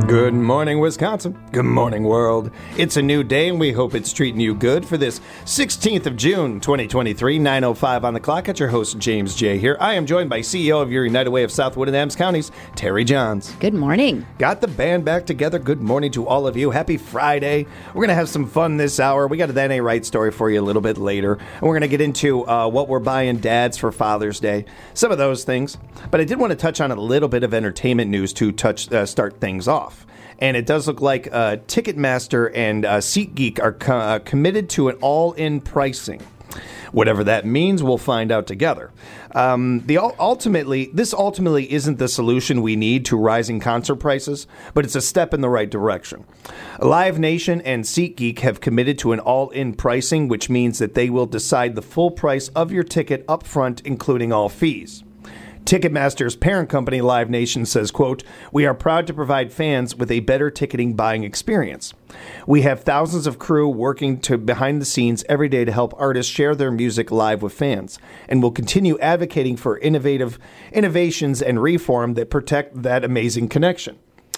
Good morning, Wisconsin. Good morning, world. It's a new day, and we hope it's treating you good for this 16th of June, 2023, 9:05 on the clock. At your host, James J. here. I am joined by CEO of your United Way of Southwood and Adams Counties, Terry Johns. Good morning. Got the band back together. Good morning to all of you. Happy Friday. We're going to have some fun this hour. We got a That Ain't Right story for you a little bit later, and we're going to get into what we're buying dads for Father's Day, some of those things. But I did want to touch on a little bit of entertainment news to start things off. And it does look like Ticketmaster and SeatGeek are committed to an all-in pricing. Whatever that means, we'll find out together. This ultimately isn't the solution we need to rising concert prices, but it's a step in the right direction. Live Nation and SeatGeek have committed to an all-in pricing, which means that they will decide the full price of your ticket up front, including all fees. Ticketmaster's parent company, Live Nation, says, quote, "We are proud to provide fans with a better ticketing buying experience. We have thousands of crew working behind the scenes every day to help artists share their music live with fans, and will continue advocating for innovations and reform that protect that amazing connection."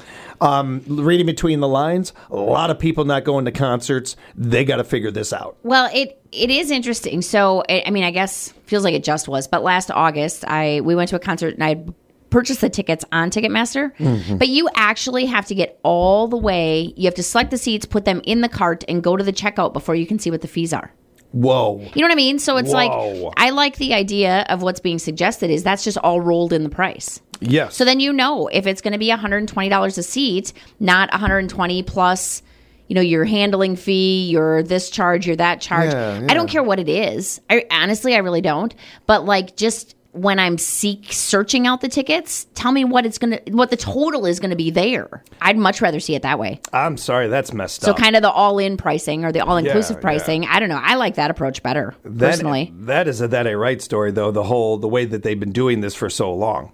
Reading between the lines, a lot of people not going to concerts. They got to figure this out. Well, it is interesting. So, I mean, I guess feels like it just was, but last August, we went to a concert and I purchased the tickets on Ticketmaster. Mm-hmm. But you actually have to get all the way. You have to select the seats, put them in the cart, and go to the checkout before you can see what the fees are. Whoa. You know what I mean? So it's like, I like the idea of what's being suggested is that's just all rolled in the price. Yes. So then you know if it's going to be $120 a seat, not $120 plus, your handling fee, your this charge, your that charge. Yeah. I don't care what it is. Honestly, I really don't. But just when I'm searching out the tickets, tell me what the total is going to be there. I'd much rather see it that way. I'm sorry, that's messed up. So kind of the all-in pricing or the all-inclusive pricing. Yeah. I don't know. I like that approach better, personally. That is a That Ain't Right story, though. The way that they've been doing this for so long.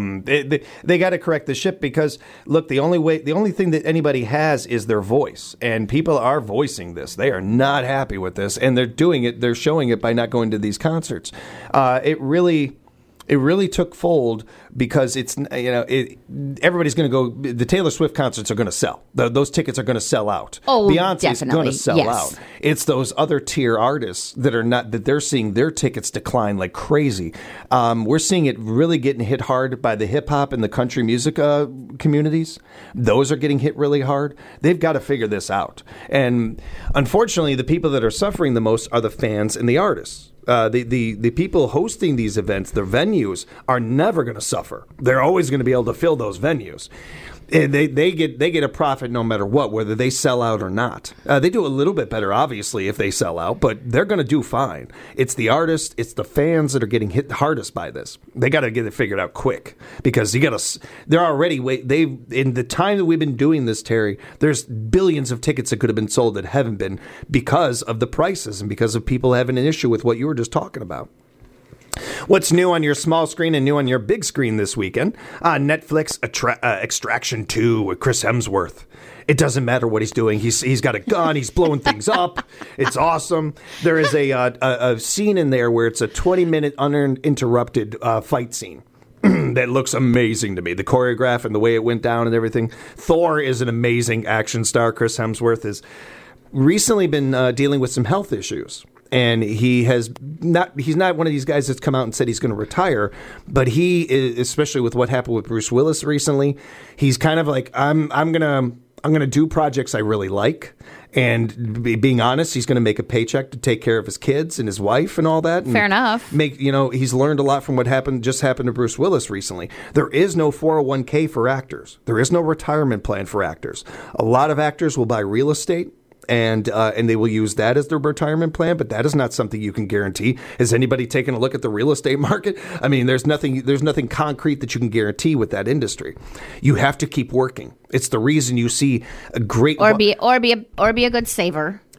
They got to correct the ship because look, the only thing that anybody has is their voice, and people are voicing this. They are not happy with this, and they're doing it. They're showing it by not going to these concerts. It really took fold because everybody's going to go. The Taylor Swift concerts are going to sell. Those tickets are going to sell out. Oh, Beyonce's going to sell out. It's those other tier artists that they're seeing their tickets decline like crazy. We're seeing it really getting hit hard by the hip hop and the country music communities. Those are getting hit really hard. They've got to figure this out. And unfortunately, the people that are suffering the most are the fans and the artists. The people hosting these events, their venues, are never going to suffer. They're always going to be able to fill those venues. They get a profit no matter what, whether they sell out or not. They do a little bit better, obviously, if they sell out, but they're going to do fine. It's the artists, it's the fans that are getting hit the hardest by this. They got to get it figured out quick because they're already in the time that we've been doing this, Terry. There's billions of tickets that could have been sold that haven't been because of the prices and because of people having an issue with what you were just talking about. What's new on your small screen and new on your big screen this weekend? Netflix Extraction 2 with Chris Hemsworth. It doesn't matter what he's doing. He's got a gun. He's blowing things up. It's awesome. There is a scene in there where it's a 20-minute uninterrupted fight scene. That looks amazing to me. The choreograph and the way it went down and everything. Thor is an amazing action star. Chris Hemsworth has recently been dealing with some health issues. And he's not one of these guys that's come out and said he's going to retire, but he is, especially with what happened with Bruce Willis recently, he's kind of like, I'm going to do projects I really like. And being honest, he's going to make a paycheck to take care of his kids and his wife and all that. And fair enough. He's learned a lot from what just happened to Bruce Willis recently. There is no 401k for actors. There is no retirement plan for actors. A lot of actors will buy real estate. And they will use that as their retirement plan, but that is not something you can guarantee. Has anybody taken a look at the real estate market? I mean, there's nothing concrete that you can guarantee with that industry. You have to keep working. It's the reason you see a great or be a good saver.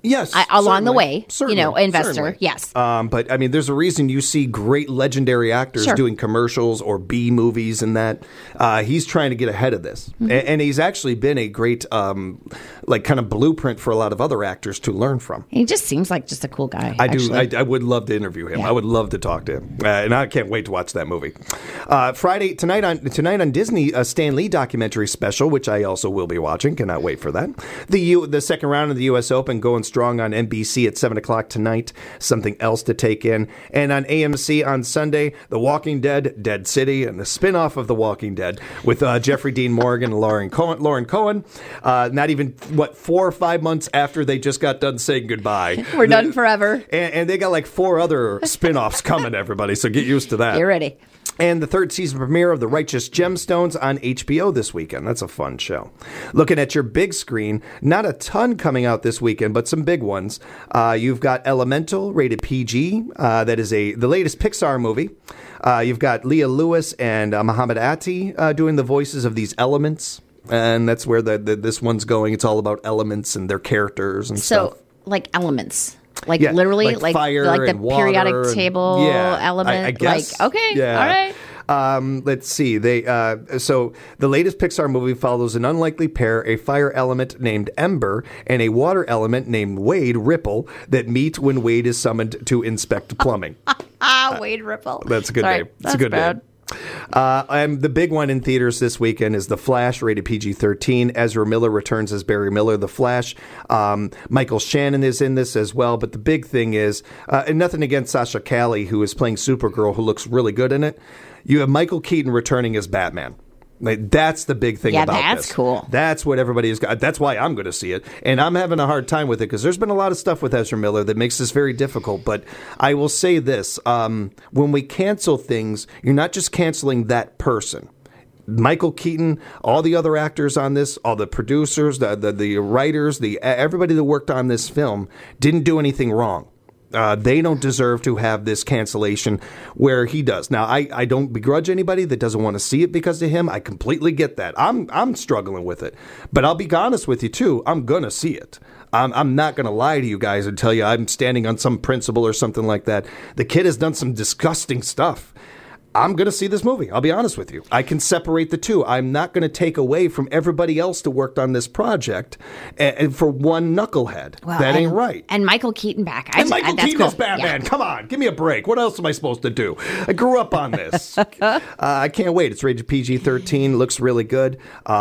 Yes, along the way, certainly, investor. Certainly. Yes. But I mean, there's a reason you see great legendary actors doing commercials or B movies and that. He's trying to get ahead of this. Mm-hmm. And he's actually been a great, kind of blueprint for a lot of other actors to learn from. He just seems like just a cool guy. I would love to interview him. Yeah. I would love to talk to him. And I can't wait to watch that movie. Friday, tonight on Disney, a Stan Lee documentary special, which I also will be watching. Cannot wait for that. The second round of the U.S. Open going strong on NBC at 7 o'clock tonight. Something else to take in. And on AMC on Sunday, The Walking Dead, Dead City, and the spinoff of The Walking Dead with Jeffrey Dean Morgan and Lauren Cohen. Not even, 4 or 5 months after they just got done saying goodbye. We're done forever. And they got like 4 other spinoffs coming, everybody, so get used to that. Get ready. And the 3rd season premiere of The Righteous Gemstones on HBO this weekend. That's a fun show. Looking at your big screen, not a ton coming out this weekend, but some big ones. You've got Elemental, rated PG. That is the latest Pixar movie. You've got Leah Lewis and Muhammad Ati doing the voices of these elements. And that's where this one's going. It's all about elements and their characters and stuff. So, like elements. Literally, like fire, like the and water periodic table element. I guess. Okay, all right. Let's see. So the latest Pixar movie follows an unlikely pair, a fire element named Ember and a water element named Wade Ripple, that meet when Wade is summoned to inspect plumbing. Wade Ripple. That's a good name. That's a good name. And the big one in theaters this weekend is The Flash, rated PG-13. Ezra Miller returns as Barry Miller, The Flash. Michael Shannon is in this as well. But the big thing is, and nothing against Sasha Calle, who is playing Supergirl, who looks really good in it. You have Michael Keaton returning as Batman. That's the big thing about this. Yeah, that's cool. That's what everybody has got. That's why I'm going to see it. And I'm having a hard time with it because there's been a lot of stuff with Ezra Miller that makes this very difficult. But I will say this. When we cancel things, you're not just canceling that person. Michael Keaton, all the other actors on this, all the producers, the writers, everybody that worked on this film didn't do anything wrong. They don't deserve to have this cancellation where he does. Now, I don't begrudge anybody that doesn't want to see it because of him. I completely get that. I'm struggling with it. But I'll be honest with you, too. I'm going to see it. I'm not going to lie to you guys and tell you I'm standing on some principle or something like that. The kid has done some disgusting stuff. I'm going to see this movie. I'll be honest with you. I can separate the two. I'm not going to take away from everybody else that worked on this project and for one knucklehead. Well, that ain't right. And Michael Keaton back. Michael Keaton is Batman. Yeah. Come on. Give me a break. What else am I supposed to do? I grew up on this. I can't wait. It's rated PG-13. Looks really good.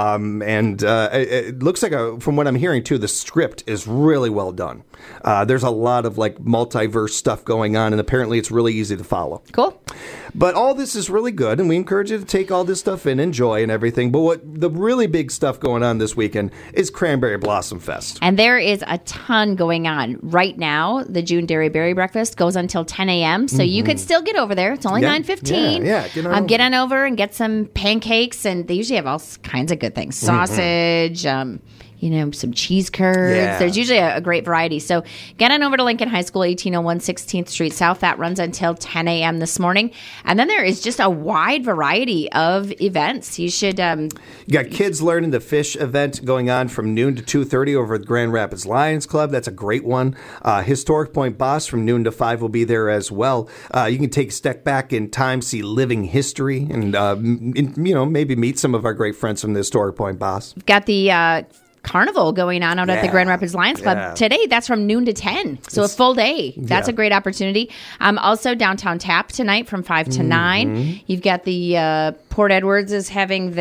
It looks like, from what I'm hearing, too, the script is really well done. There's a lot of multiverse stuff going on, and apparently it's really easy to follow. Cool. But all this is really good, and we encourage you to take all this stuff in, enjoy, and everything. But what the really big stuff going on this weekend is Cranberry Blossom Fest. And there is a ton going on. Right now, the June Dairy Berry Breakfast goes until 10 a.m., so you could still get over there. It's only 9:15. Yeah, get on over and get some pancakes, and they usually have all kinds of good things. Sausage, some cheese curds. Yeah. There's usually a great variety. So get on over to Lincoln High School, 1801 16th Street South. That runs until 10 a.m. this morning. And then there is just a wide variety of events. You should... you got Kids Learning to Fish event going on from noon to 2:30 over at Grand Rapids Lions Club. That's a great one. Historic Point Boss from noon to 5 will be there as well. You can take a step back in time, see living history, and maybe meet some of our great friends from the Historic Point Boss. We've got the... Carnival going on out at the Grand Rapids Lions Club today. That's from noon to 10, so a full day. That's a great opportunity. Also downtown Tap tonight from 5 to 9. You've got the Port Edwards is having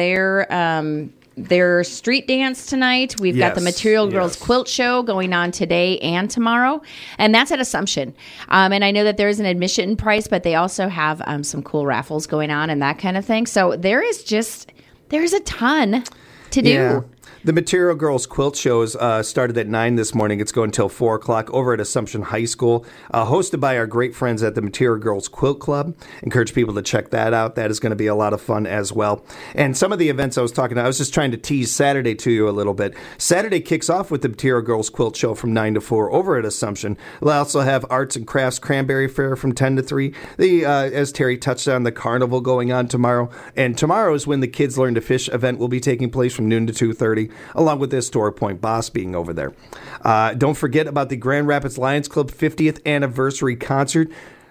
their street dance tonight. We've got the Material Girls Quilt Show going on today and tomorrow, and that's at Assumption. And I know that there is an admission price, but they also have some cool raffles going on and that kind of thing. So there's a ton to do. Yeah. The Material Girls Quilt Shows started at 9 this morning. It's going until 4 o'clock over at Assumption High School, hosted by our great friends at the Material Girls Quilt Club. Encourage people to check that out. That is going to be a lot of fun as well. And some of the events I was talking about, I was just trying to tease Saturday to you a little bit. Saturday kicks off with the Material Girls Quilt Show from 9 to 4 over at Assumption. We'll also have Arts and Crafts Cranberry Fair from 10 to 3. As Terry touched on, the Carnival going on tomorrow. And tomorrow is when the Kids Learn to Fish event will be taking place from noon to 2:30. party, along with the Historic Point Boss being over there. Don't forget about the Grand Rapids Lions Club 50th anniversary concert.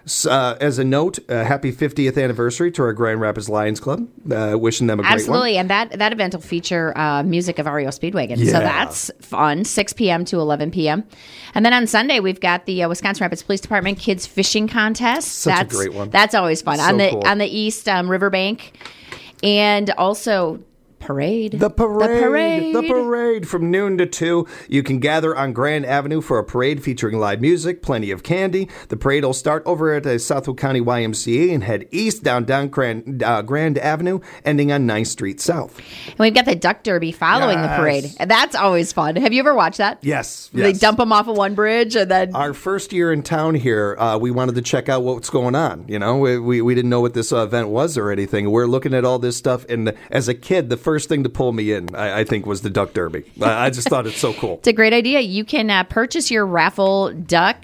As a note, happy 50th anniversary to our Grand Rapids Lions Club. Wishing them a great one. Absolutely, and that event will feature music of REO Speedwagon. Yeah. So that's fun, 6 p.m. to 11 p.m. And then on Sunday, we've got the Wisconsin Rapids Police Department Kids Fishing Contest. That's a great one. That's always fun. So on the East Riverbank. And also... The parade from noon to 2. You can gather on Grand Avenue for a parade featuring live music, plenty of candy. The parade will start over at the Southwood County YMCA and head east down Grand Avenue, ending on 9th Street South. And we've got the Duck Derby following the parade. That's always fun. Have you ever watched that? Yes. They dump them off of one bridge and then... Our first year in town here, we wanted to check out what's going on. You know, we didn't know what this event was or anything. We're looking at all this stuff, and as a kid, the first thing to pull me in, I think, was the Duck Derby. I just thought it's so cool. It's a great idea. You can purchase your raffle duck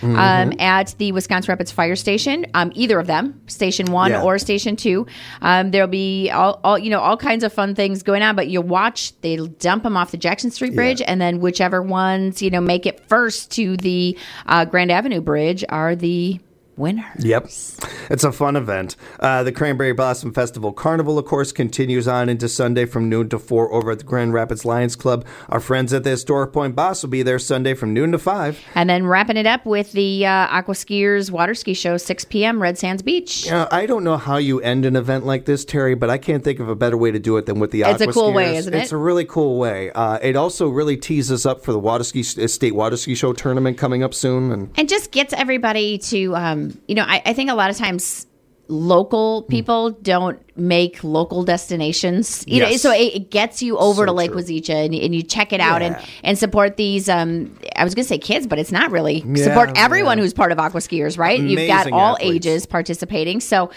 at the Wisconsin Rapids Fire Station, either of them, Station 1 or Station 2. There'll be all kinds of fun things going on, but you watch, they'll dump them off the Jackson Street Bridge, and then whichever ones, make it first to the Grand Avenue Bridge are the winners. Yep. It's a fun event. The Cranberry Blossom Festival Carnival, of course, continues on into Sunday from noon to 4 over at the Grand Rapids Lions Club. Our friends at the Historic Point Boss will be there Sunday from noon to 5. And then wrapping it up with the Aqua Skiers Water Ski Show, 6 p.m., Red Sands Beach. I don't know how you end an event like this, Terry, but I can't think of a better way to do it than with the Aqua Skiers. It's a cool way, isn't it? It's a really cool way. It also really tees us up for the State Water Ski Show tournament coming up soon. And just gets everybody to... I think a lot of times local people don't make local destinations. So it gets you over to Lake Wazeecha and you check it out and support these. I was going to say kids, but it's not really. Support everyone who's part of Aqua Skiers, right? Amazing You've got all athletes. ages participating. So,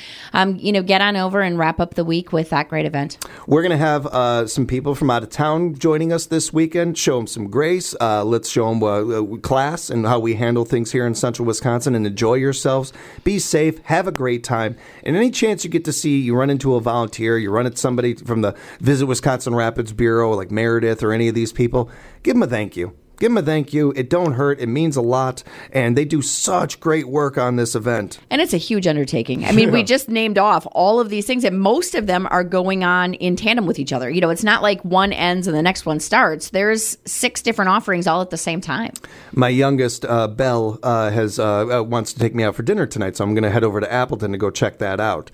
get on over and wrap up the week with that great event. We're going to have some people from out of town joining us this weekend. Show them some grace. Let's show them class and how we handle things here in Central Wisconsin, and enjoy yourselves. Be safe. Have a great time. And any chance you get to see, you run into a volunteer, you run into somebody from the Visit Wisconsin Rapids Bureau, like Meredith or any of these people, give them a thank you. Give them a thank you. It don't hurt. It means a lot. And they do such great work on this event. And it's a huge undertaking. I mean, we just named off all of these things, and most of them are going on in tandem with each other. It's not like one ends and the next one starts. There's 6 different offerings all at the same time. My youngest, Belle, wants to take me out for dinner tonight, so I'm going to head over to Appleton to go check that out.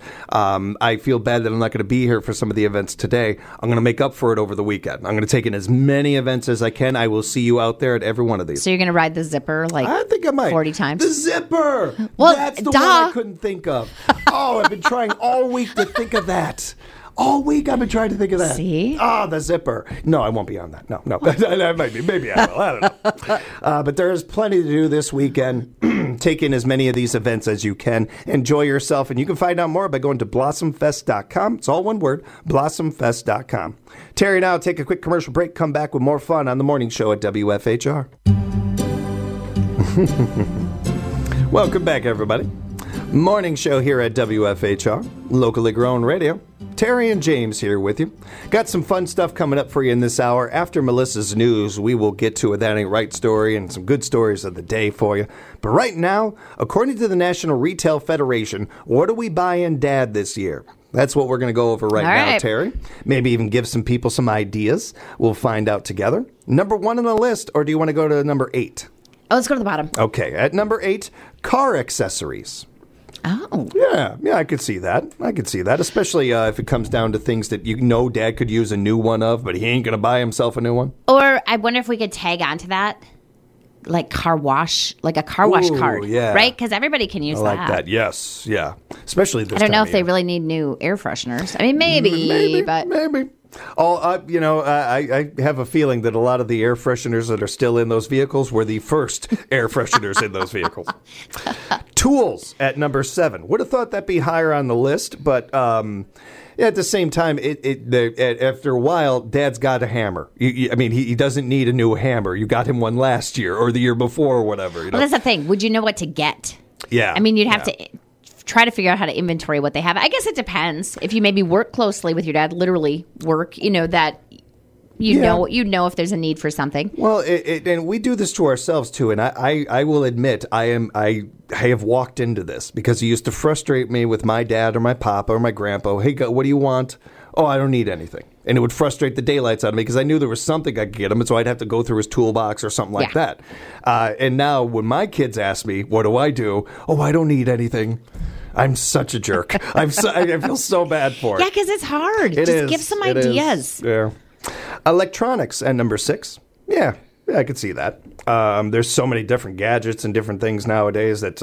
I feel bad that I'm not going to be here for some of the events today. I'm going to make up for it over the weekend. I'm going to take in as many events as I can. I will see you out there at every one of these. So you're going to ride the zipper I think I might. 40 times? The zipper! Well, that's the one I couldn't think of. I've been trying all week to think of that. All week I've been trying to think of that. See? The zipper. No, I won't be on that. No. That might be. Maybe I will. I don't know. But there's plenty to do this weekend. Take in as many of these events as you can. Enjoy yourself. And you can find out more by going to blossomfest.com. It's all one word, blossomfest.com. Terry and I will take a quick commercial break, come back with more fun on the morning show at WFHR. Welcome back, everybody. Morning show here at WFHR, locally grown radio. Terry and James here with you. Got some fun stuff coming up for you in this hour. After Melissa's news, we will get to a That Ain't Right story and some good stories of the day for you. But right now, according to the National Retail Federation, what are we buying Dad this year? That's what we're going to go over right now, Terry. Maybe even give some people some ideas. We'll find out together. Number 1 on the list, or do you want to go to number 8? Oh, let's go to the bottom. Okay, at number 8, car accessories. Oh. Yeah, I could see that. Especially if it comes down to things that Dad could use a new one of, but he ain't going to buy himself a new one. Or I wonder if we could tag onto that, like car wash, like a car wash card, right? Because everybody can use that. I like that, yes, yeah. Especially this time I don't know if of they year. really need new air fresheners. I mean, maybe. I have a feeling that a lot of the air fresheners that are still in those vehicles were the first air fresheners in those vehicles. Tools at number 7. Would have thought that'd be higher on the list, but at the same time, after a while, Dad's got a hammer. He doesn't need a new hammer. You got him one last year or the year before or whatever. Well, that's the thing. Would you know what to get? Yeah. I mean, you'd have to try to figure out how to inventory what they have. I guess it depends. If you maybe work closely with your dad, literally work, that You know if there's a need for something. Well, and we do this to ourselves too. And I will admit, I have walked into this because it used to frustrate me with my dad or my papa or my grandpa. Hey, what do you want? Oh, I don't need anything. And it would frustrate the daylights out of me because I knew there was something I could get him, and so I'd have to go through his toolbox or something like that. And now when my kids ask me, what do? Oh, I don't need anything. I'm such a jerk. I feel so bad for it. Yeah, because it's hard. Just give some ideas. Yeah. Electronics at number 6. Yeah, I could see that. There's so many different gadgets and different things nowadays that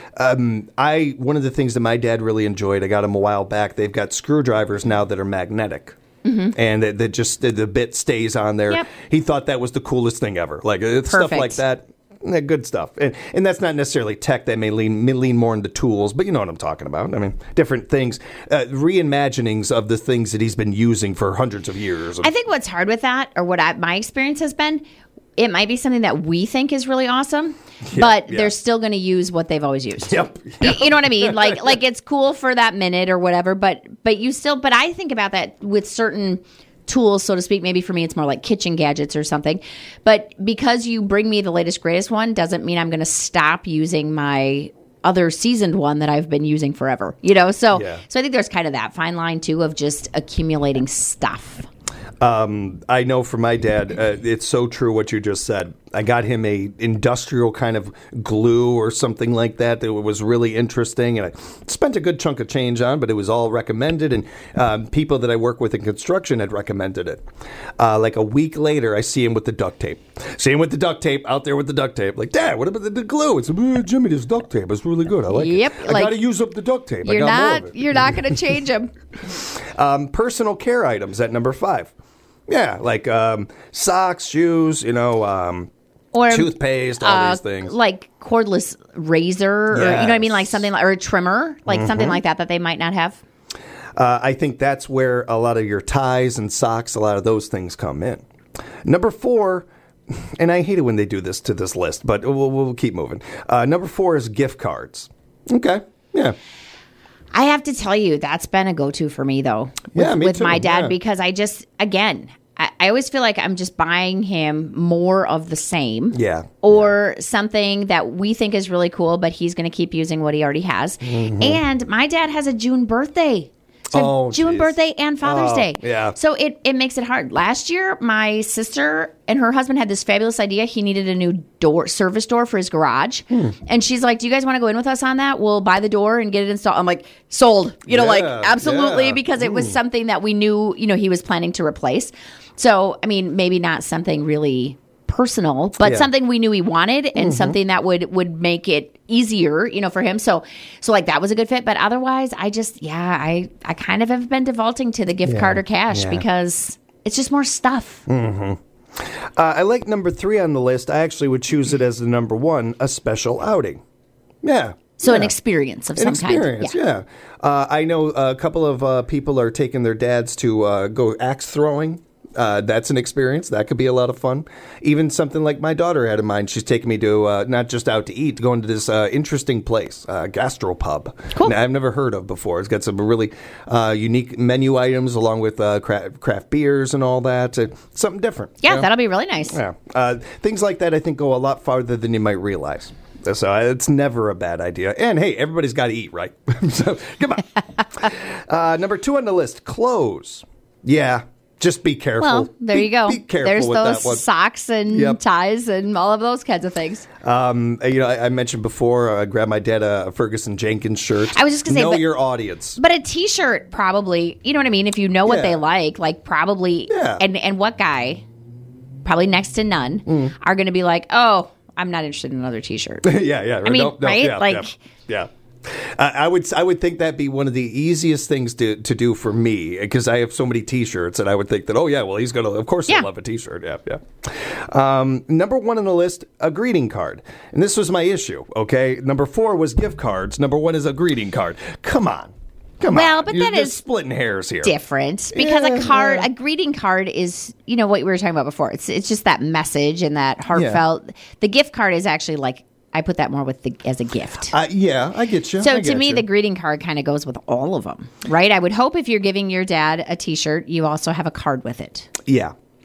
one of the things that my dad really enjoyed, I got him a while back, they've got screwdrivers now that are magnetic. Mm-hmm. And that just the bit stays on there. Yep. He thought that was the coolest thing ever. Like stuff like that. Good stuff. And that's not necessarily tech. That may lean more into tools, but you know what I'm talking about. I mean, different things, reimaginings of the things that he's been using for hundreds of years. I think what's hard with that, or my experience has been, it might be something that we think is really awesome, but they're still going to use what they've always used. Yep. You know what I mean? Like it's cool for that minute or whatever, but I think about that with certain tools, so to speak. Maybe for me, it's more like kitchen gadgets or something. But because you bring me the latest, greatest one doesn't mean I'm going to stop using my other seasoned one that I've been using forever. So I think there's kind of that fine line too of just accumulating stuff. I know for my dad, it's so true what you just said. I got him a industrial kind of glue or something like that. It was really interesting, and I spent a good chunk of change on, but it was all recommended, and people that I work with in construction had recommended it. Like a week later, I see him with the duct tape. Out there with the duct tape. Like, Dad, what about the glue? It's Jimmy, this duct tape. It's really good. I like it. I got to use up the duct tape. You're not going to change them. Personal care items at number 5. Yeah, like socks, shoes, or toothpaste, all these things. Like cordless razor, or you know what I mean, like something or a trimmer, like something like that they might not have. I think that's where a lot of your ties and socks, a lot of those things come in. Number 4, and I hate it when they do this to this list, but we'll keep moving. Number 4 is gift cards. Okay, yeah. I have to tell you, that's been a go-to for me, though, with my dad, because I just, again, I always feel like I'm just buying him more of the same. Yeah. Or something that we think is really cool, but he's going to keep using what he already has. Mm-hmm. And my dad has a June birthday. So June birthday and Father's Day. Yeah. So it makes it hard. Last year, my sister and her husband had this fabulous idea. He needed a new service door for his garage. And she's like, do you guys want to go in with us on that? We'll buy the door and get it installed. I'm like, sold. Absolutely. Because it was something that we knew, he was planning to replace. So, I mean, maybe not something really personal, but something we knew he wanted and something that would make it easier, for him. So like that was a good fit. But otherwise, I just, I kind of have been defaulting to the gift card or cash because it's just more stuff. Mm-hmm. I like number 3 on the list. I actually would choose it as the number 1, a special outing. Yeah. So an experience of some kind. Yeah. I know a couple of people are taking their dads to go axe throwing. That's an experience. That could be a lot of fun. Even something like my daughter had in mind. She's taking me to, not just out to eat, going to this interesting place, Gastropub. Cool. I've never heard of before. It's got some really unique menu items along with craft beers and all that. Something different. Yeah, that'll be really nice. Yeah. Things like that, I think, go a lot farther than you might realize. So it's never a bad idea. And, hey, everybody's got to eat, right? So, come on. Number 2 on the list, clothes. Yeah. Just be careful. Well, there you go. Be careful There's with those that one. socks and ties and all of those kinds of things. I mentioned before, I grabbed my dad a Ferguson Jenkins shirt. I was just going to say, know your audience. But a T-shirt probably, you know what I mean? If you know what they like probably, and what guy, probably next to none, are going to be like, oh, I'm not interested in another T-shirt. Yeah. I mean, right? Yeah. I would think that'd be one of the easiest things to do for me because I have so many T-shirts and I would think that he's gonna he'll love a T-shirt. Yeah. Number 1 on the list, a greeting card, and this was my issue. Okay, number 4 was gift cards. Number 1 is a greeting card. Come on. Well, but You're that is splitting hairs here. Different because a greeting card is what we were talking about before. It's just that message and that heartfelt. Yeah. The gift card is actually like. I put that more as a gift. I get you. So to me, the greeting card kind of goes with all of them, right? I would hope if you're giving your dad a T-shirt, you also have a card with it. Yeah.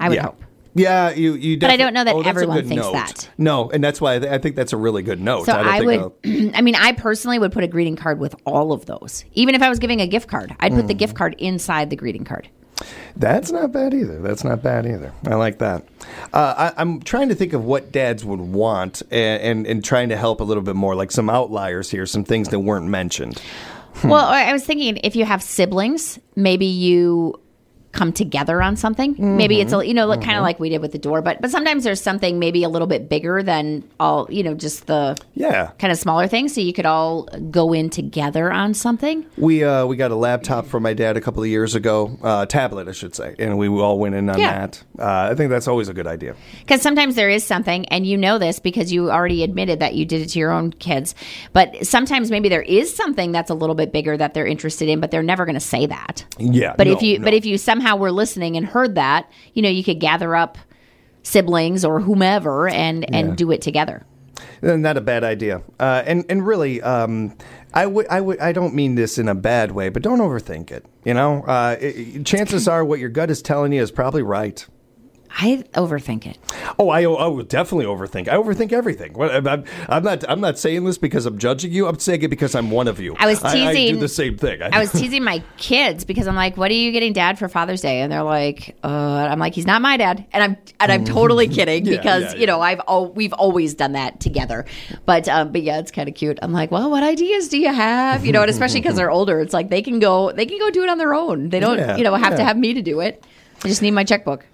I would hope. Yeah, you. But I don't know that everyone thinks note. that. No, and that's why I think that's a really good note. So I would. I mean, I personally would put a greeting card with all of those. Even if I was giving a gift card, I'd put the gift card inside the greeting card. That's not bad either. I like that. I'm trying to think of what dads would want and trying to help a little bit more, like some outliers here, some things that weren't mentioned. Well, I was thinking if you have siblings, maybe you come together on something. Maybe it's kind of like we did with the door, but sometimes there's something maybe a little bit bigger than all, just the kind of smaller things. So you could all go in together on something. We got a laptop from my dad a couple of years ago, tablet, I should say, and we all went in on that. I think that's always a good idea. Because sometimes there is something, and you know this because you already admitted that you did it to your own kids, but sometimes maybe there is something that's a little bit bigger that they're interested in, but they're never going to say that. Yeah. But if you somehow were listening and heard that, you could gather up siblings or whomever and do it together. Not a bad idea. And really, I don't mean this in a bad way, but don't overthink it. Chances are what your gut is telling you is probably right. I overthink it. Oh, I would definitely overthink. I overthink everything. I'm not saying this because I'm judging you. I'm saying it because I'm one of you. I was teasing. I do the same thing. I was teasing my kids because I'm like, "What are you getting Dad for Father's Day?" And they're like, I'm like, "He's not my dad," and I'm totally kidding because we've always done that together. But yeah, it's kind of cute. I'm like, "Well, what ideas do you have?" And especially because they're older, it's like they can go do it on their own. They don't have to have me to do it. I just need my checkbook.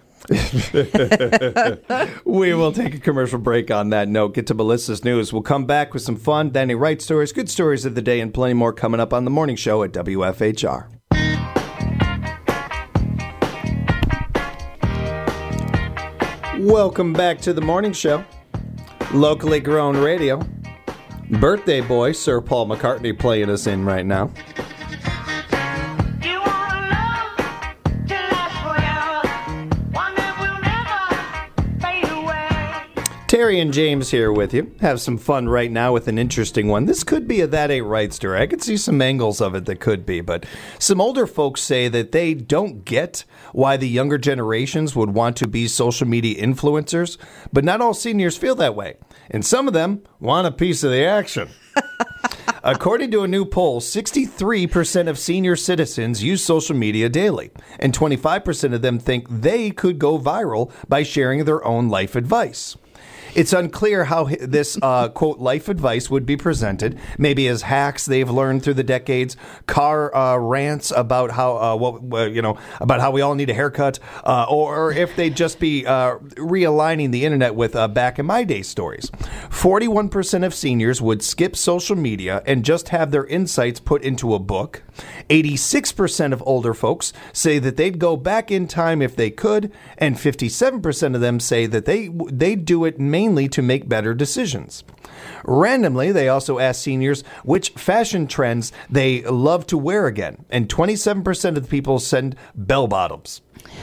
We will take a commercial break on that note. Get to Melissa's news. We'll come back with some fun, Danny Wright stories, good stories of the day, and plenty more coming up on the morning show at WFHR. Welcome back to the morning show. Locally grown radio. Birthday boy, Sir Paul McCartney, playing us in right now. Terry and James here with you. Have some fun right now with an interesting one. This could be a That Ain't Right story. I could see some angles of it that could be, but some older folks say that they don't get why the younger generations would want to be social media influencers, but not all seniors feel that way. And some of them want a piece of the action. According to a new poll, 63% of senior citizens use social media daily, and 25% of them think they could go viral by sharing their own life advice. It's unclear how this, quote, life advice would be presented, maybe as hacks they've learned through the decades, car rants about how, about how we all need a haircut, or if they'd just be realigning the internet with back in my day stories. 41% of seniors would skip social media and just have their insights put into a book. 86% of older folks say that they'd go back in time if they could, and 57% of them say that they do it mainly to make better decisions. Randomly, they also asked seniors which fashion trends they love to wear again, and 27% of the people said bell bottoms.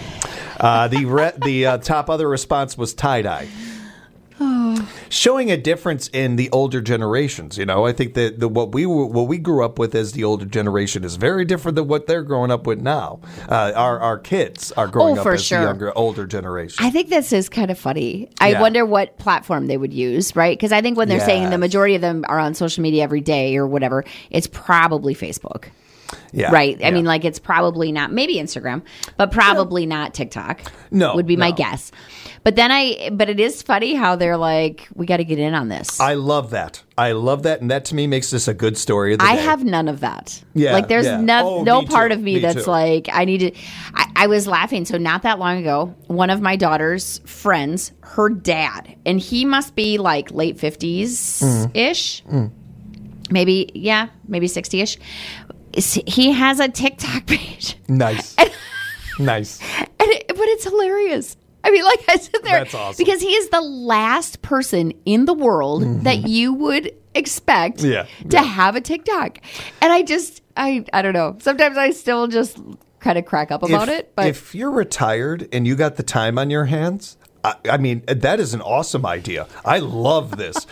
The top other response was tie-dye. Showing a difference in the older generations. I think that what we grew up with as the older generation is very different than what they're growing up with now. Our kids are growing up as the older generation. I think this is kind of funny. I wonder what platform they would use, right? Because I think when they're saying the majority of them are on social media every day or whatever, it's probably Facebook. Yeah. Right. I mean, it's probably not, maybe Instagram, but probably not TikTok. No. Would be my guess. But it is funny how they're like, we got to get in on this. I love that. And that to me makes this a good story of the day. I have none of that. Yeah. There's no part of me that's too. like, I need to. I was laughing. So not that long ago, one of my daughter's friends, her dad, and he must be like late 50s-ish. Maybe 60-ish. He has a TikTok page. Nice. Nice. But it's hilarious. I mean, I sit there. That's awesome. Because he is the last person in the world that you would expect to have a TikTok. And I don't know. Sometimes I still just kind of crack up about it. But if you're retired and you got the time on your hands, I mean, that is an awesome idea. I love this.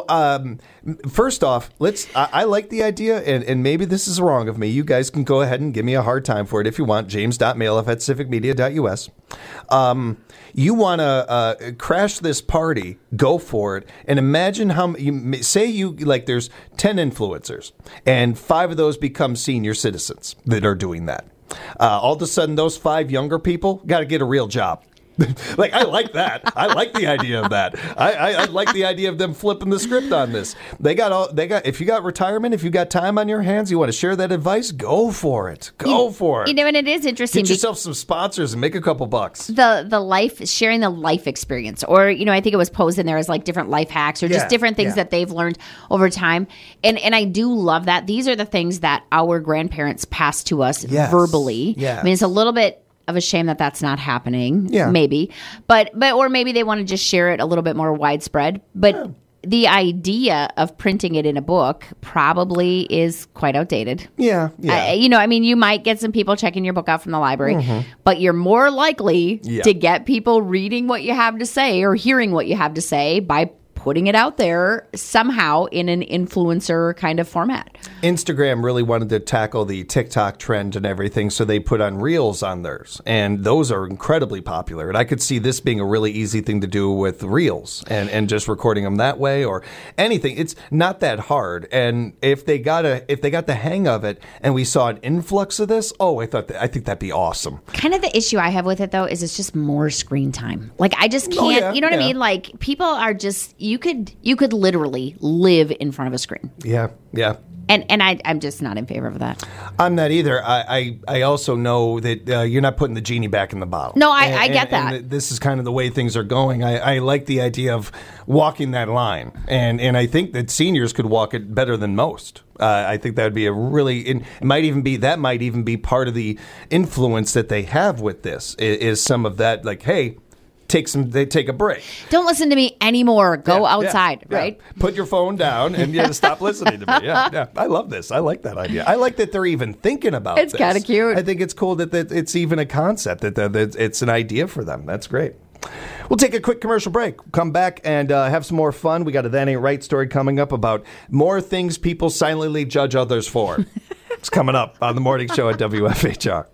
First off, I like the idea, and maybe this is wrong of me. You guys can go ahead and give me a hard time for it if you want. James.maloff@civicmedia.us. You want to crash this party, go for it, and imagine how there's 10 influencers, and 5 of those become senior citizens that are doing that. All of a sudden, those 5 younger people got to get a real job. I like that. I like the idea of that. I like the idea of them flipping the script on this. If you got retirement, if you got time on your hands, you want to share that advice, go for it. Go for it. And it is interesting. Get yourself some sponsors and make a couple bucks. Sharing the life experience, or I think it was posed in there as different life hacks or just different things that they've learned over time. And I do love that. These are the things that our grandparents passed to us verbally. Yeah. I mean, it's a little bit of a shame that that's not happening. Yeah. Maybe. But or maybe they want to just share it a little bit more widespread. But the idea of printing it in a book probably is quite outdated. Yeah. You might get some people checking your book out from the library, but you're more likely to get people reading what you have to say or hearing what you have to say by putting it out there somehow in an influencer kind of format. Instagram really wanted to tackle the TikTok trend and everything, so they put on Reels on theirs, and those are incredibly popular. And I could see this being a really easy thing to do with Reels and just recording them that way or anything. It's not that hard. And if they got the hang of it and we saw an influx of this, I think that'd be awesome. Kind of the issue I have with it though is it's just more screen time. I just can't. You know what I mean? People are just. You could literally live in front of a screen. Yeah. And I'm just not in favor of that. I'm not either. I also know that you're not putting the genie back in the bottle. No, I get that. And this is kind of the way things are going. I like the idea of walking that line. And I think that seniors could walk it better than most. I think that would be it might even be part of the influence that they have with this is some of that, hey, they take a break. Don't listen to me anymore. Go outside, right? Put your phone down and stop listening to me. Yeah. I love this. I like that idea. I like that they're even thinking about this. It's kind of cute. I think it's cool that it's even a concept, that it's an idea for them. That's great. We'll take a quick commercial break. Come back and have some more fun. We got a That Ain't Right story coming up about more things people silently judge others for. It's coming up on the morning show at WFHR.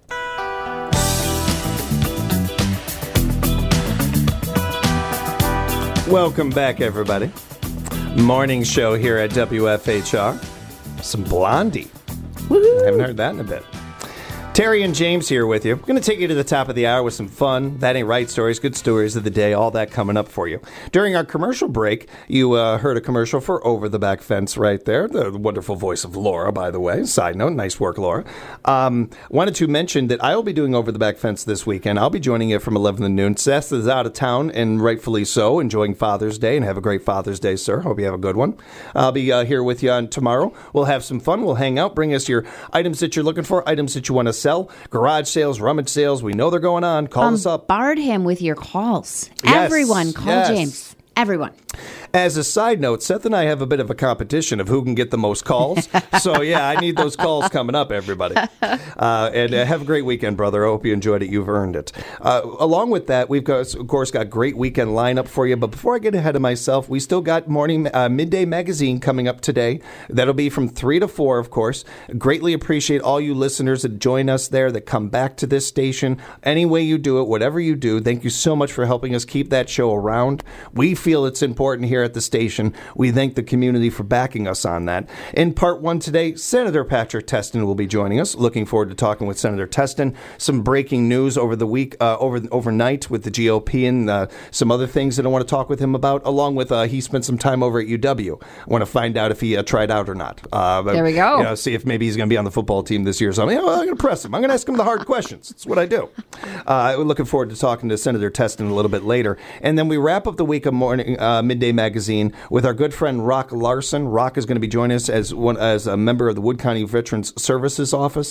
Welcome back, everybody. Morning show here at WFHR. Some Blondie. Woo-hoo. Haven't heard that in a bit. Terry and James here with you. We're going to take you to the top of the hour with some fun, That Ain't Right stories, good stories of the day, all that coming up for you. During our commercial break, you heard a commercial for Over the Back Fence right there. The wonderful voice of Laura, by the way. Side note, nice work, Laura. Wanted to mention that I will be doing Over the Back Fence this weekend. I'll be joining it from 11 to noon. Seth is out of town, and rightfully so, enjoying Father's Day, and have a great Father's Day, sir. Hope you have a good one. I'll be here with you on tomorrow. We'll have some fun. We'll hang out. Bring us your items that you're looking for, items that you want to sell, garage sales, rummage sales. We know they're going on. Call us up. Bombard him with your calls. Yes, everyone, call James. Everyone. As a side note, Seth and I have a bit of a competition of who can get the most calls. So, I need those calls coming up, everybody. And have a great weekend, brother. I hope you enjoyed it. You've earned it. Along with that, we've got, of course, got great weekend lineup for you. But before I get ahead of myself, we still got Midday Magazine coming up today. That'll be from 3 to 4, of course. Greatly appreciate all you listeners that join us there, that come back to this station. Any way you do it, whatever you do, thank you so much for helping us keep that show around. We feel it's important here at the station. We thank the community for backing us on that. In part 1 today, Senator Patrick Testin will be joining us. Looking forward to talking with Senator Testin. Some breaking news over the week, overnight with the GOP and some other things that I want to talk with him about, along with he spent some time over at UW. I want to find out if he tried out or not. There we go. See if maybe he's going to be on the football team this year or something. I'm going to press him. I'm going to ask him the hard questions. That's what I do. We're looking forward to talking to Senator Testin a little bit later. And then we wrap up the week of Midday Magazine with our good friend Rock Larson. Rock is going to be joining us as a member of the Wood County Veterans Services Office.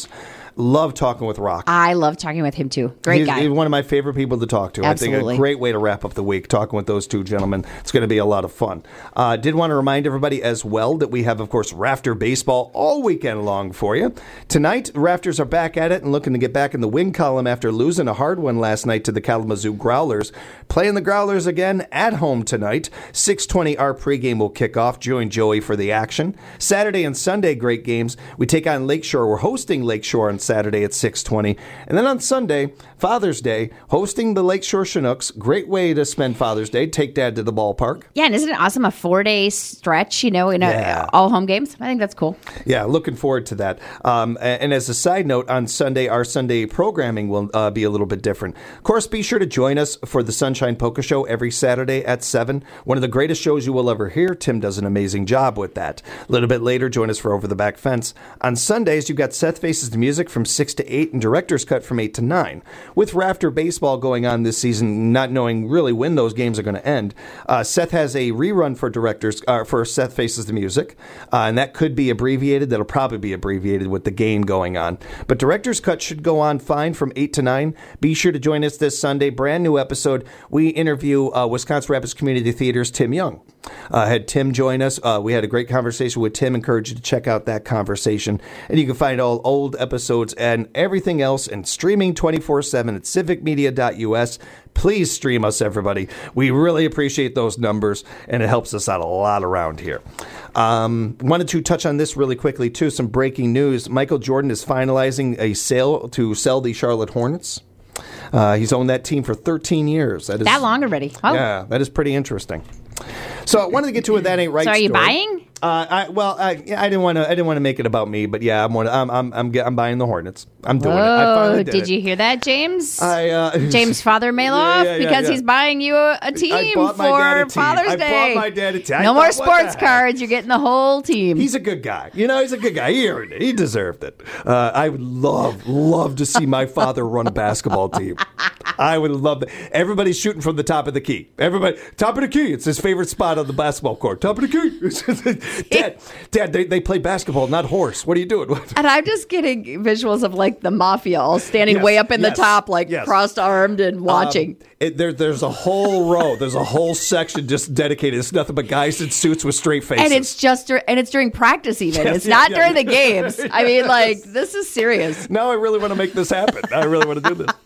Love talking with Rock. I love talking with him too. Great guy. He's one of my favorite people to talk to. Absolutely. I think a great way to wrap up the week, talking with those two gentlemen. It's going to be a lot of fun. Did want to remind everybody as well that we have, of course, Rafter Baseball all weekend long for you. Tonight, Rafters are back at it and looking to get back in the win column after losing a hard one last night to the Kalamazoo Growlers. Playing the Growlers again at home tonight. 6:20 our pregame will kick off. Join Joey for the action. Saturday and Sunday, great games. We take on Lakeshore. We're hosting Lakeshore on Saturday at 6:20. And then on Sunday, Father's Day, hosting the Lakeshore Chinooks. Great way to spend Father's Day. Take Dad to the ballpark. Yeah, and isn't it awesome? A 4-day stretch, in all home games. I think that's cool. Yeah, looking forward to that. And as a side note, on Sunday, our Sunday programming will be a little bit different. Of course, be sure to join us for the Sunshine Polka Show every Saturday at 7. One of the greatest shows you will ever hear. Tim does an amazing job with that. A little bit later, join us for Over the Back Fence. On Sundays, you've got Seth Faces the Music from 6 to 8 and Director's Cut from 8 to 9. With Rafter Baseball going on this season, not knowing really when those games are going to end, Seth has a rerun for Seth Faces the Music, and that could be abbreviated. That'll probably be abbreviated with the game going on. But Director's Cut should go on fine from 8 to 9. Be sure to join us this Sunday. Brand new episode. We interview Wisconsin Rapids Community Theater's Tim Young. Had Tim join us. We had a great conversation with Tim. Encourage you to check out that conversation. And you can find all old episodes and everything else and streaming 24/7 at civicmedia.us. Please stream us, everybody. We really appreciate those numbers, and it helps us out a lot around here. Wanted to touch on this really quickly, too. Some breaking news. Michael Jordan is finalizing a sale to sell the Charlotte Hornets. He's owned that team for 13 years. That long already? Oh. Yeah, that is pretty interesting. So I wanted to get to a That Ain't Right So are you story. buying? I didn't want to make it about me, but yeah, I'm buying the Hornets. I'm doing it. I finally did it. you hear that, James? James Father Maloff, because he's buying you a team for Father's Day. I bought my dad a team. No more sports cards. You're getting the whole team. He's a good guy. He's a good guy. He earned it. He deserved it. I would love to see my father run a basketball team. I would love that. Everybody's shooting from the top of the key. Everybody, top of the key. It's his favorite spot on the basketball court. Top of the key. Dad, they play basketball, not horse. What are you doing? And I'm just getting visuals of like the mafia all standing way up in the top, crossed armed and watching. There's a whole row. There's a whole section just dedicated. It's nothing but guys in suits with straight faces. And it's during practice even. It's not during the games. I mean, this is serious. No, I really want to make this happen. I really want to do this.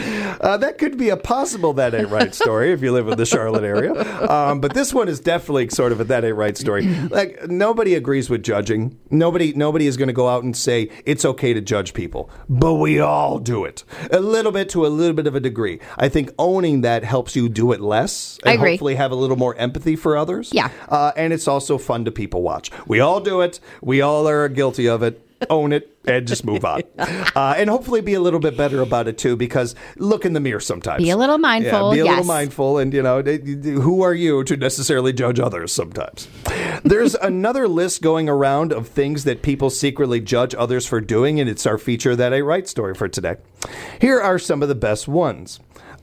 That could be a possible That Ain't Right story if you live in the Charlotte area. But this one is definitely sort of a That Ain't Right story. Like, nobody agrees with judging. Nobody is going to go out and say it's okay to judge people. But we all do it. A little bit to a little bit of a degree. I think owning that helps you do it less. And I agree. Hopefully have a little more empathy for others. Yeah. And it's also fun to people watch. We all do it. We all are guilty of it. Own it and just move on. And hopefully be a little bit better about it, too, because look in the mirror sometimes. Be a little mindful. Yeah, be a little mindful. And, who are you to necessarily judge others sometimes? There's another list going around of things that people secretly judge others for doing, and it's our feature That Ain't Right story for today. Here are some of the best ones.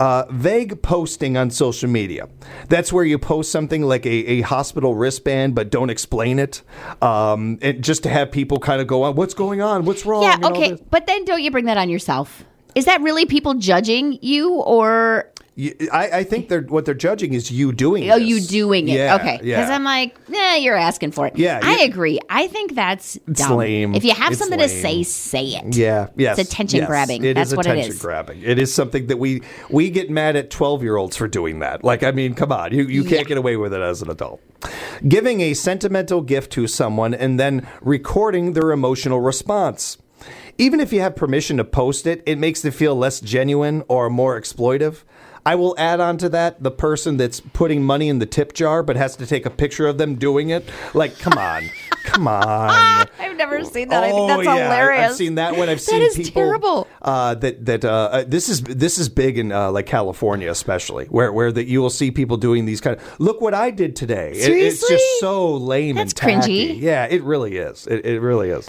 Vague posting on social media. That's where you post something like a hospital wristband, but don't explain it. And just to have people kind of go on, what's going on? What's wrong? Yeah, okay. But then don't you bring that on yourself? Is that really people judging you, or... I think what they're judging is you doing it. Oh, you doing it. Yeah, okay. yeah. Because I'm like, you're asking for it. Yeah. I agree. I think that's dumb. Lame. If you have It's something lame. to say it. Yeah, yes. It's attention grabbing. That's what it is. Attention grabbing. It is something that we get mad at 12-year-olds for doing that. Like, I mean, come on. You can't get away with it as an adult. Giving a sentimental gift to someone and then recording their emotional response. Even if you have permission to post it, it makes it feel less genuine or more exploitive. I will add on to that the person that's putting money in the tip jar but has to take a picture of them doing it. Like, come on. Come on. I've never seen that. I think that's hilarious. I've seen that one. I've seen that is people terrible. This is big in like California, especially where that you will see people doing these kind of look what I did today. Seriously? It's just so lame That's and tacky. cringy. Yeah, it really is. It really is.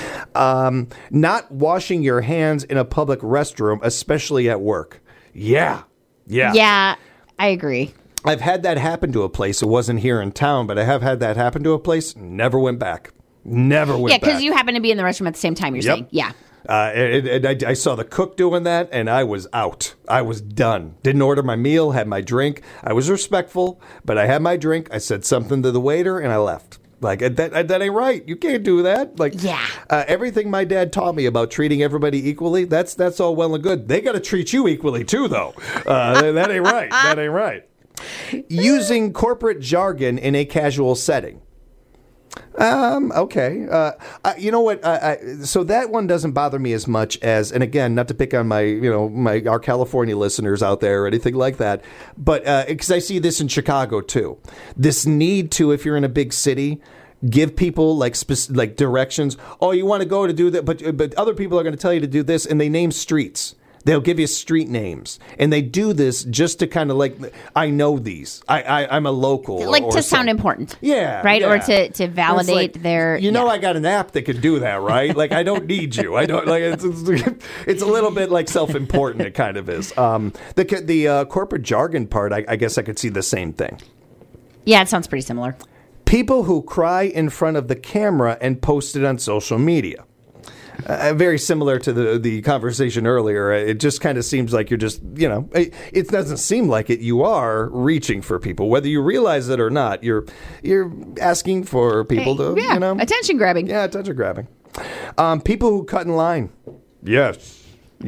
Not washing your hands in a public restroom, especially at work. Yeah. Yeah, I agree. I've had that happen to a place. It wasn't here in town, but I have had that happen to a place. Never went back. Never went back. Yeah, because you happen to be in the restroom at the same time, you're saying. Yeah. I saw the cook doing that, and I was out. I was done. Didn't order my meal, had my drink. I was respectful, but I had my drink. I said something to the waiter, and I left. Like, that ain't right. You can't do that. Like, everything my dad taught me about treating everybody equally, that's all well and good. They got to treat you equally, too, though. That ain't right. That ain't right. Using corporate jargon in a casual setting. Okay. You know what? So that one doesn't bother me as much as, and again, not to pick on our California listeners out there or anything like that, but because I see this in Chicago too. This need to, if you're in a big city, give people like directions. Oh, you want to go to do that, but other people are going to tell you to do this, and they name streets. They'll give you street names, and they do this just to kind of like, I know these. I'm a local. Like to sound important. Yeah. Right? Yeah. Or to validate like, their... I got an app that could do that, right? Like, I don't need you. I don't, like, it's a little bit like self-important, it kind of is. The corporate jargon part, I guess I could see the same thing. Yeah, it sounds pretty similar. People who cry in front of the camera and post it on social media. Very similar to the conversation earlier. It just kind of seems like you're just, it doesn't seem like it. You are reaching for people, whether you realize it or not. You're asking for people to, attention grabbing. Yeah, attention grabbing. People who cut in line. Yes.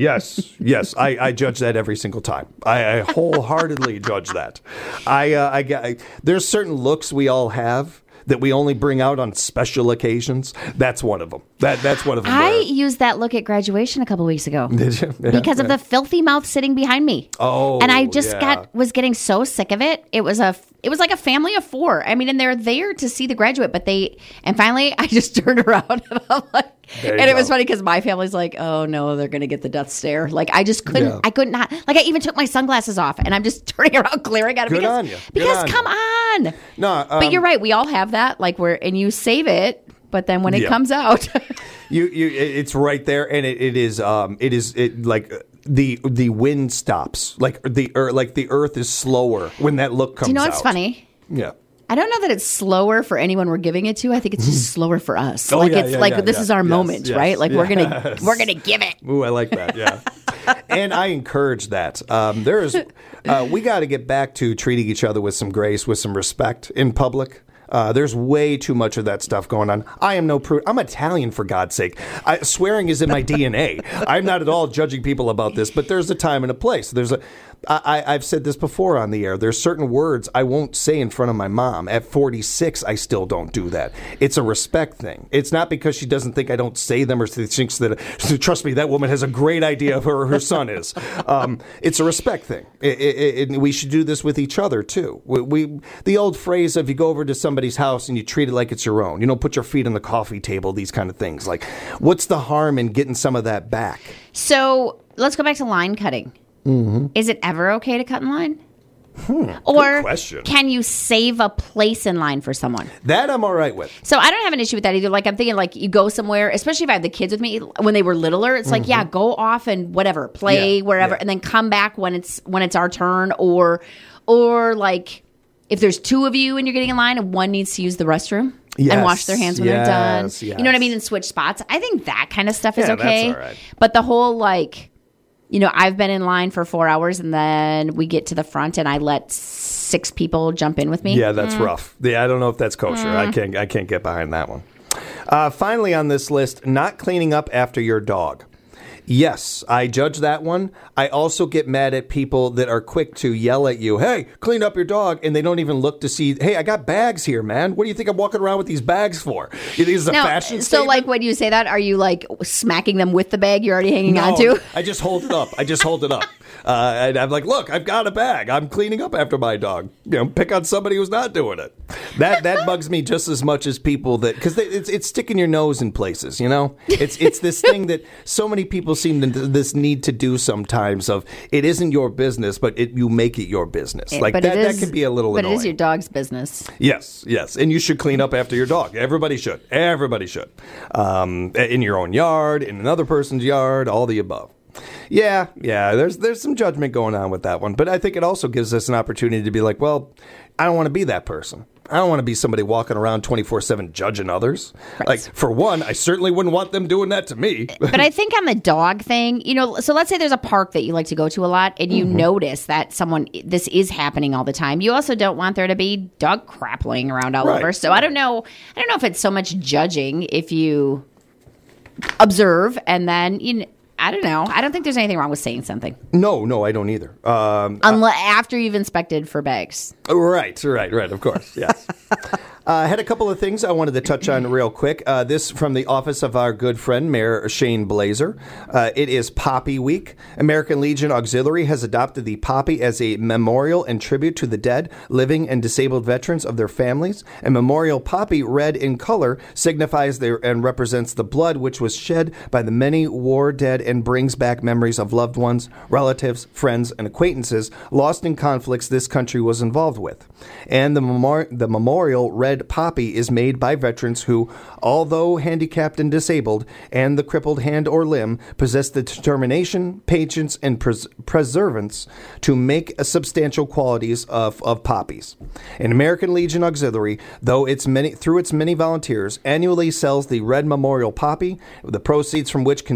I judge that every single time. I wholeheartedly judge that. There's certain looks we all have that we only bring out on special occasions. That's one of them. That's one of them. I used that look at graduation a couple weeks ago. Did you? Yeah, because of the filthy mouth sitting behind me. Oh, and I just was getting so sick of it. It was like a family of four. I mean, and they're there to see the graduate, and finally I just turned around and I'm like, it was funny because my family's like, oh no, they're going to get the death stare. Like I just couldn't, I could not, like I even took my sunglasses off and I'm just turning around glaring at it. Good on you. Because come on. No, but you're right. We all have that, like and you save it. But then when it comes out, it's right there, and it is like the wind stops, like the earth is slower when that look comes out. Do you know what's funny? Yeah. I don't know that it's slower for anyone we're giving it to. I think it's just slower for us. This is our moment, right? Like we're gonna give it. Ooh, I like that. Yeah, and I encourage that. We got to get back to treating each other with some grace, with some respect in public. There's way too much of that stuff going on. I am no prude. I'm Italian, for God's sake. Swearing is in my DNA. I'm not at all judging people about this, but there's a time and a place. I've said this before on the air. There's certain words I won't say in front of my mom. At 46, I still don't do that. It's a respect thing. It's not because she doesn't think I don't say them or she thinks that, trust me, that woman has a great idea of who her son is. It's a respect thing. We should do this with each other, too. The old phrase of you go over to somebody's house and you treat it like it's your own. Put your feet on the coffee table, these kind of things. Like, what's the harm in getting some of that back? So let's go back to line cutting. Mm-hmm. Is it ever okay to cut in line? Or can you save a place in line for someone? That I'm all right with. So I don't have an issue with that either. Like I'm thinking like you go somewhere, especially if I have the kids with me when they were littler, it's like, go off and whatever, play wherever, and then come back when it's our turn or like if there's two of you and you're getting in line and one needs to use the restroom and wash their hands when they're done. Yes. You know what I mean? And switch spots. I think that kind of stuff is okay. That's all right. But the whole like, I've been in line for 4 hours and then we get to the front and I let 6 people jump in with me. Yeah, that's rough. Yeah, I don't know if that's kosher. I can't get behind that one. Finally on this list, not cleaning up after your dog. Yes, I judge that one. I also get mad at people that are quick to yell at you, hey, clean up your dog, and they don't even look to see, hey, I got bags here, man. What do you think I'm walking around with these bags for? You think this is a fashion statement? So, like, when you say that, are you, like, smacking them with the bag you're already hanging on to? I just hold it up. And I'm like, look, I've got a bag. I'm cleaning up after my dog. Pick on somebody who's not doing it. That bugs me just as much as people that, because it's sticking your nose in places, It's this thing that so many people seem to this need to do sometimes of, it isn't your business, but you make it your business. That can be a little annoying. But it is your dog's business. Yes. And you should clean up after your dog. Everybody should. In your own yard, in another person's yard, all the above. Yeah, there's some judgment going on with that one. But I think it also gives us an opportunity to be like, well, I don't want to be that person. I don't want to be somebody walking around 24/7 judging others. Right. Like, for one, I certainly wouldn't want them doing that to me. But I think on the dog thing, so let's say there's a park that you like to go to a lot and you notice that this is happening all the time. You also don't want there to be dog crap laying around all over. So I don't know if it's so much judging if you observe and then, I don't know. I don't think there's anything wrong with saying something. No, I don't either. Unless after you've inspected for bags. Right, of course, yes. I had a couple of things I wanted to touch on real quick. This from the office of our good friend, Mayor Shane Blazer. It is Poppy Week. American Legion Auxiliary has adopted the poppy as a memorial and tribute to the dead, living, and disabled veterans of their families. A memorial poppy, red in color, signifies and represents the blood which was shed by the many war dead and brings back memories of loved ones, relatives, friends, and acquaintances lost in conflicts this country was involved with. And the memorial red poppy is made by veterans who, although handicapped and disabled, and the crippled hand or limb, possess the determination, patience, and perseverance to make substantial qualities of poppies. An American Legion Auxiliary, through its many volunteers, annually sells the red memorial poppy, the proceeds from which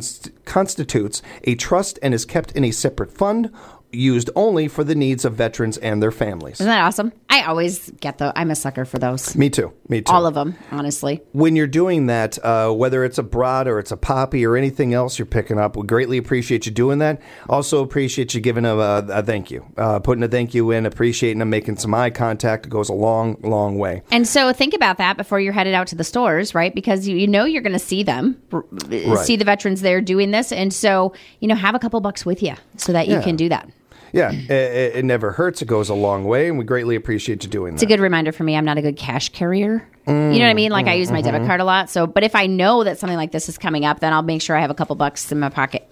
constitutes a trust and is kept in a separate fund, used only for the needs of veterans and their families. Isn't that awesome? I always I'm a sucker for those. Me too. All of them, honestly. When you're doing that, whether it's a broad or it's a poppy or anything else you're picking up, we greatly appreciate you doing that. Also appreciate you giving them a thank you. Putting a thank you in, appreciating them, making some eye contact goes a long, long way. And so think about that before you're headed out to the stores, right? Because you know you're going to see them, see the veterans there doing this. And so, have a couple bucks with you so that you can do that. Yeah, it never hurts. It goes a long way, and we greatly appreciate you doing that. It's a good reminder for me. I'm not a good cash carrier. You know what I mean? Like I use my debit card a lot. So, but if I know that something like this is coming up, then I'll make sure I have a couple bucks in my pocket.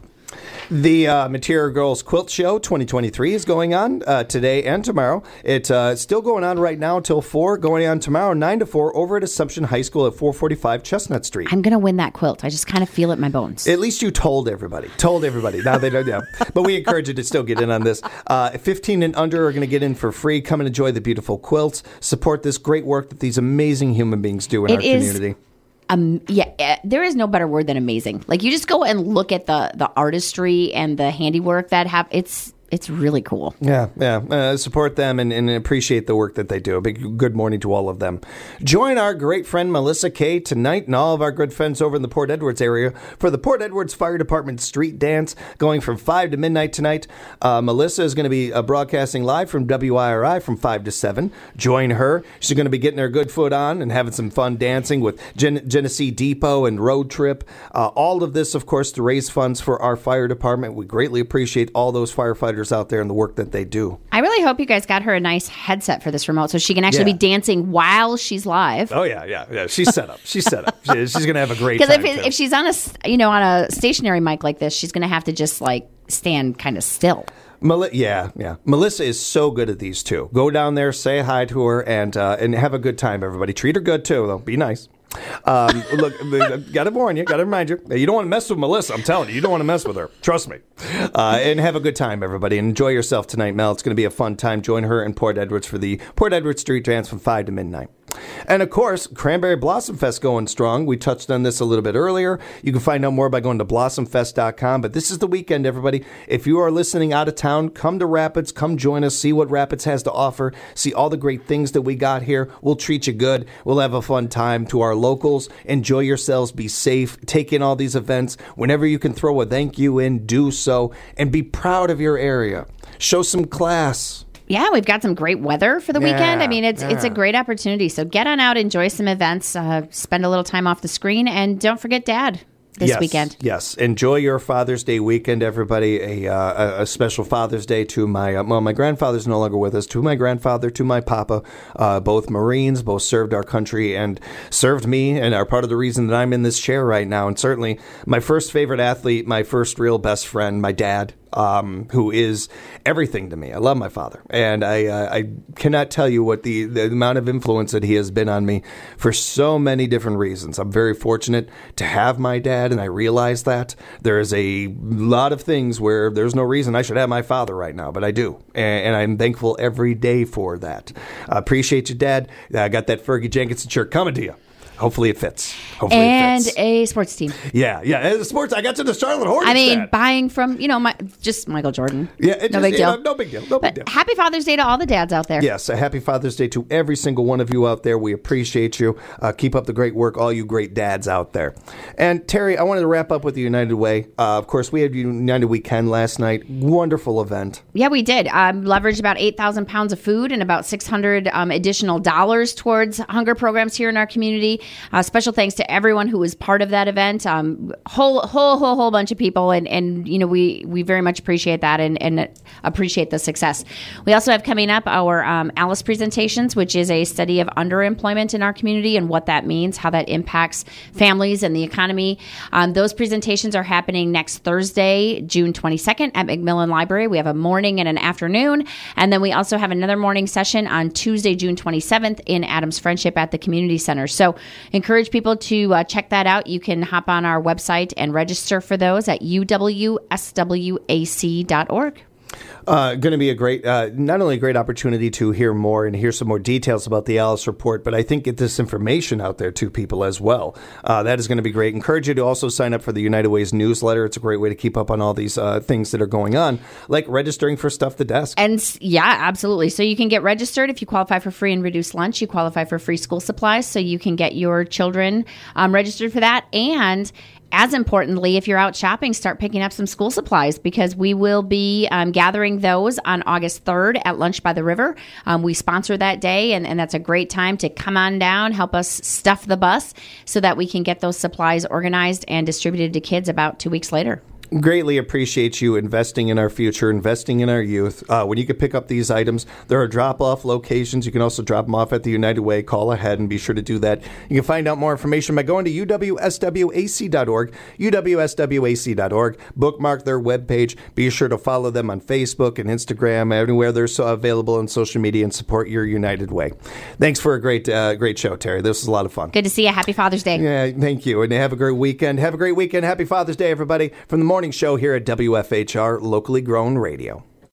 The Material Girls Quilt Show 2023 is going on today and tomorrow. It's still going on right now until 4, going on tomorrow 9 to 4 over at Assumption High School at 445 Chestnut Street. I'm going to win that quilt. I just kind of feel it in my bones. At least you told everybody. Now they don't know. But we encourage you to still get in on this. 15 and under are going to get in for free. Come and enjoy the beautiful quilts. Support this great work that these amazing human beings do in our community. There is no better word than amazing. Like you just go and look at the artistry and the handiwork that it's really cool. Yeah. Support them and appreciate the work that they do. A big good morning to all of them. Join our great friend Melissa Kay tonight and all of our good friends over in the Port Edwards area for the Port Edwards Fire Department Street Dance going from 5 to midnight tonight. Melissa is going to be broadcasting live from WIRI from 5 to 7. Join her. She's going to be getting her good foot on and having some fun dancing with Genesee Depot and Road Trip. All of this, of course, to raise funds for our fire department. We greatly appreciate all those firefighters out there and the work that they do. I really hope you guys got her a nice headset for this remote so she can actually be dancing while she's live. Oh yeah. She's set up. She's going to have a great time. Because if she's on a stationary mic like this, she's going to have to just like stand kind of still. Melissa is so good at these two. Go down there, say hi to her, and have a good time. Everybody, treat her good too. Though, be nice. Look, gotta warn you, gotta remind you, you don't want to mess with Melissa. I'm telling you don't want to mess with her. Trust me. And have a good time, everybody, and enjoy yourself tonight, Mel. It's going to be a fun time. Join her in Port Edwards for the Port Edwards Street Dance from 5 to midnight. And of course, Cranberry Blossom Fest going strong. We touched on this a little bit earlier. You can find out more by going to blossomfest.com. But this is the weekend, everybody. If you are listening out of town, come to Rapids. Come join us. See what Rapids has to offer. See all the great things that we got here. We'll treat you good. We'll have a fun time. To our locals, enjoy yourselves. Be safe. Take in all these events. Whenever you can throw a thank you in, do so. And be proud of your area. Show some class. Yeah, we've got some great weather for the weekend. I mean, it's a great opportunity. So get on out, enjoy some events, spend a little time off the screen, and don't forget Dad this weekend. Yes, enjoy your Father's Day weekend, everybody. A special Father's Day to my grandfather's no longer with us, to my grandfather, to my papa, both Marines, both served our country and served me and are part of the reason that I'm in this chair right now. And certainly my first favorite athlete, my first real best friend, my dad. who is everything to me. I love my father, and I cannot tell you what the amount of influence that he has been on me for so many different reasons. I'm very fortunate to have my dad, and I realize that. There is a lot of things where there's no reason I should have my father right now, but I do, and I'm thankful every day for that. I appreciate you, Dad. I got that Fergie Jenkinson shirt coming to you. Hopefully it fits. And a sports team. Yeah. Sports. I got to the Charlotte Hornets. Buying from, just Michael Jordan. Yeah. No big deal. No big deal. Happy Father's Day to all the dads out there. Yes. A happy Father's Day to every single one of you out there. We appreciate you. Keep up the great work, all you great dads out there. And Terry, I wanted to wrap up with the United Way. Of course, we had United Weekend last night. Wonderful event. Yeah, we did. Leveraged about 8,000 pounds of food and about $600 additional dollars towards hunger programs here in our community. Special thanks to everyone who was part of that event. Whole bunch of people, and we very much appreciate that and appreciate the success. We also have coming up our ALICE presentations, which is a study of underemployment in our community and what that means, how that impacts families and the economy. Those presentations are happening next Thursday, June 22nd at McMillan Library. We have a morning and an afternoon, and then we also have another morning session on Tuesday, June 27th in Adams Friendship at the Community Center. So encourage people to check that out. You can hop on our website and register for those at uwswac.org. Going to be a great, not only a great opportunity to hear more and hear some more details about the ALICE report, but I think get this information out there to people as well. That is going to be great. Encourage you to also sign up for the United Way's newsletter. It's a great way to keep up on all these things that are going on, like registering for Stuff the Desk. And yeah, absolutely. So you can get registered if you qualify for free and reduced lunch. You qualify for free school supplies, so you can get your children registered for that. And as importantly, if you're out shopping, start picking up some school supplies, because we will be gathering those on August 3rd at Lunch by the River. We sponsor that day, and that's a great time to come on down, help us stuff the bus so that we can get those supplies organized and distributed to kids about 2 weeks later. Greatly appreciate you investing in our future, investing in our youth. When you can pick up these items, there are drop-off locations. You can also drop them off at the United Way. Call ahead and be sure to do that. You can find out more information by going to uwswac.org, uwswac.org. Bookmark their webpage. Be sure to follow them on Facebook and Instagram, everywhere they're available on social media, and support your United Way. Thanks for a great show, Terry. This was a lot of fun. Good to see you. Happy Father's Day. Yeah, thank you. And have a great weekend. Have a great weekend. Happy Father's Day, everybody. From the morning show here at WFHR Locally Grown Radio.